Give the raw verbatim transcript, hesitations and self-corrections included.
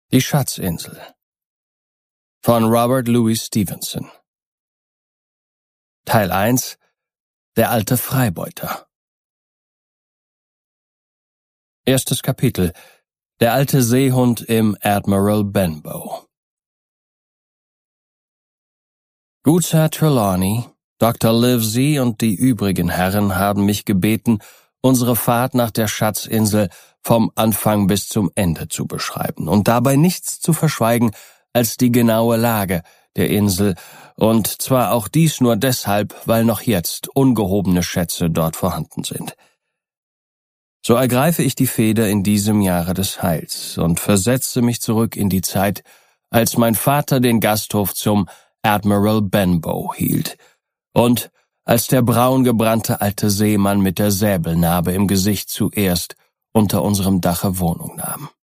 Die Schatzinsel von Robert Louis Stevenson. Teil eins. Der alte Freibeuter. Erstes Kapitel. Der alte Seehund im Admiral Benbow. Gutsherr Trelawney, Doktor Livesey und die übrigen Herren haben mich gebeten, unsere Fahrt nach der Schatzinsel vom Anfang bis zum Ende zu beschreiben und dabei nichts zu verschweigen als die genaue Lage der Insel, und zwar auch dies nur deshalb, weil noch jetzt ungehobene Schätze dort vorhanden sind. So ergreife ich die Feder in diesem Jahre des Heils und versetze mich zurück in die Zeit, als mein Vater den Gasthof zum Admiral Benbow hielt und als der braungebrannte alte Seemann mit der Säbelnarbe im Gesicht zuerst unter unserem Dache Wohnung nahm.